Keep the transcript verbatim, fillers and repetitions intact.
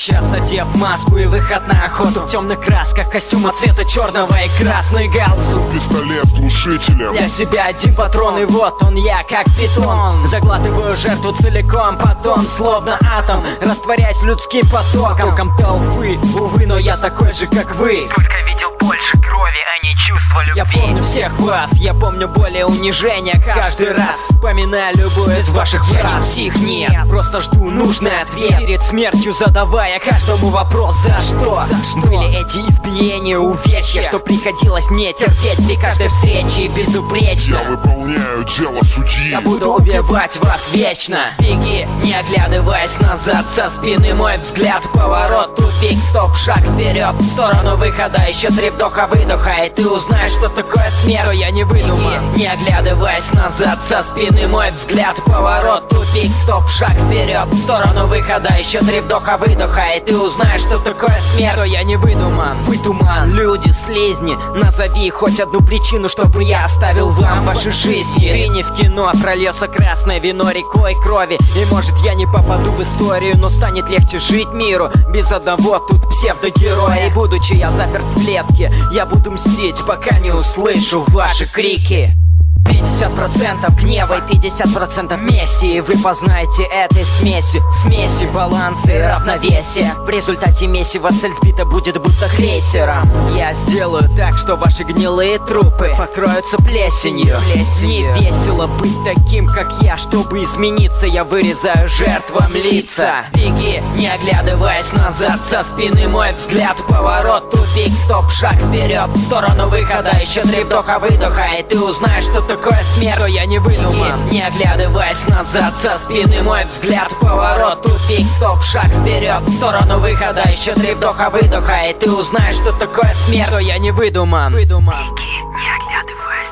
Час одев маску и выход на охоту в темных красках костюма цвета черного и красный галстук, пистолет с глушителем. Для себя один патрон, и вот он я, как питон. Заглатываю жертву целиком, потом словно атом растворяясь людским потоком. Током толпы, увы, но я такой же, как вы, только видел больше крови, а не чувства любви. Я помню всех вас, я помню боль и унижение каждый раз, вспоминая любую из ваших фраз. Я не псих, нет, просто жду нужный ответ, перед смертью задавая каждому вопрос: за что? За что? Были эти избиения, увечья, что приходилось мне терпеть при каждой встрече безупречно. Я выполняю дело судьи. Я буду убивать вас вечно. Беги, не оглядываясь назад, со спины мой взгляд, поворот, тупик, стоп, шаг вперед, в сторону выхода, еще три вдоха-выдоха, и ты узнаешь, что такое смерть, что я не выдуман. Не оглядываясь назад, со спины мой взгляд, поворот, тупик, стоп, шаг вперед, в сторону выхода, еще три вдоха-выдоха, и ты узнаешь, что такое смерть, что я не выдуман. Вы туман, люди, слизни, назови хоть одну причину, чтобы я оставил вам ваши жизни. Ты не в кино, прольется красное вино рекой крови, и может я не попаду в историю, но станет легче жить миру без одного тут псевдогероя. И будучи я заперт в клетке, я буду мстить, пока не услышу ваши крики. пятьдесят процентов гнева и пятьдесят процентов мести, и вы познаете этой смеси, смеси баланса и равновесия. В результате месиво цель сбита будет будто крейсером. Я сделаю так, что ваши гнилые трупы покроются плесенью. Не весело быть таким, как я, чтобы измениться, я вырезаю жертвам лица. Беги, не оглядываясь назад, со спины мой взгляд, поворот, тупик, стоп, шаг вперед, в сторону выхода, еще три вдоха-выдоха, и ты узнаешь, что такое смерть, что я не выдуман. Не оглядываясь назад, со спины мой взгляд, поворот, тупик, стоп, шаг вперед, в сторону выхода, еще три вдоха-выдоха, и ты узнаешь, что такое смерть, что я не выдуман. Беги, не оглядываясь